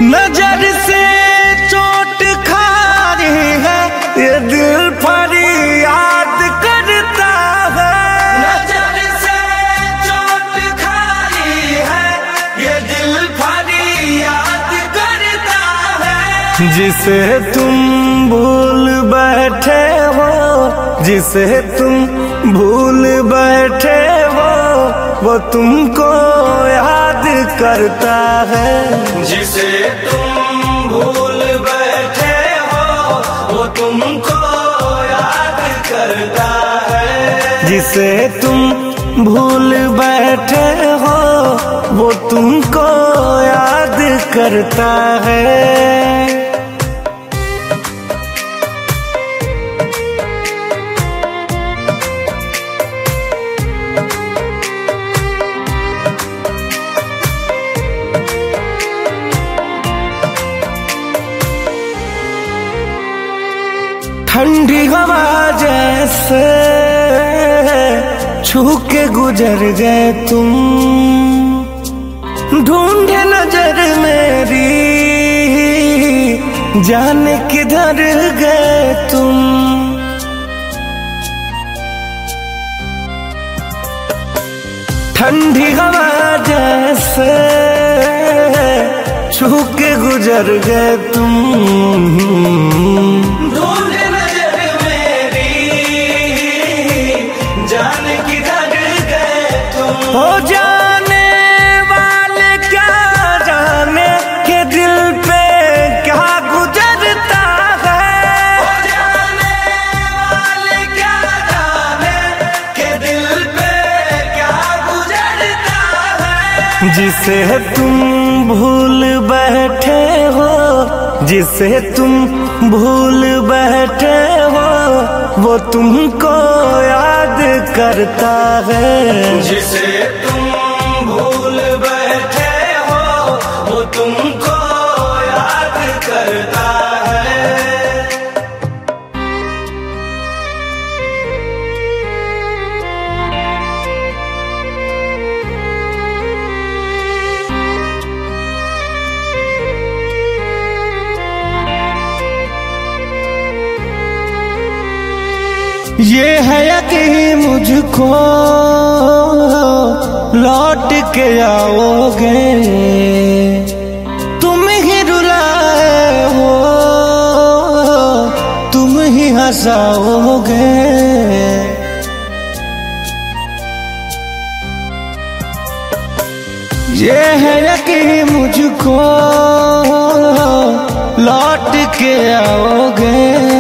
नजर से चोट खा रही है ये दिल फरियाद करता है। नजर से चोट खा रही है ये दिल फरियाद करता है। जिसे तुम भूल बैठे हो, जिसे तुम भूल बैठे हो, वो तुमको याद करता है। जिसे तुम भूल बैठे हो वो तुमको याद करता है। जिसे तुम भूल बैठे हो वो तुमको याद करता है। ठंडी हवा जैसे छू के गुजर गए तुम, ढूंढे नजर मेरी जाने किधर गए तुम। ठंडी हवा जैसे छू के गुजर गए तुम, ढूंढे नजर मेरी जाने किधर गए तुम। हो जाने वाले क्या जाने के दिल पे क्या गुजरता है। हो जाने वाले क्या जाने के दिल पे क्या गुजरता है। जिसे तुम भूल बैठे हो, जिसे तुम भूल बैठे हो, वो तुमको याद करता है। जिसे तुम भूल बैठे हो वो तुमको याद करता है। ये है यकीन मुझको लौट के आओगे, तुम ही रुलाए हो, तुम ही हंसाओगे। ये है यकीन मुझको लौट के आओगे,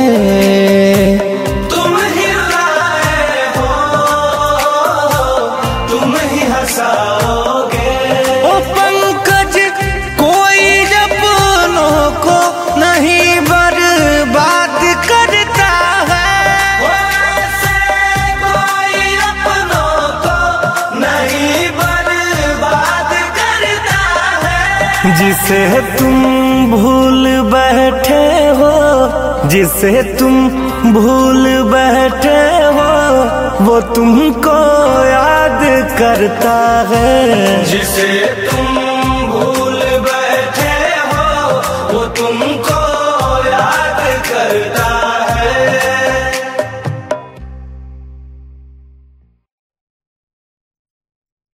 ओ पंकज कोई अपनों को नहीं बर्बाद करता है। वैसे कोई अपनों को नहीं बर्बाद करता है। जिसे तुम भूल बैठे हो, जिसे तुम भूल बैठे हो, वो तुमको याद करता है। जिसे तुम भूल बैठे हो वो तुमको याद करता है।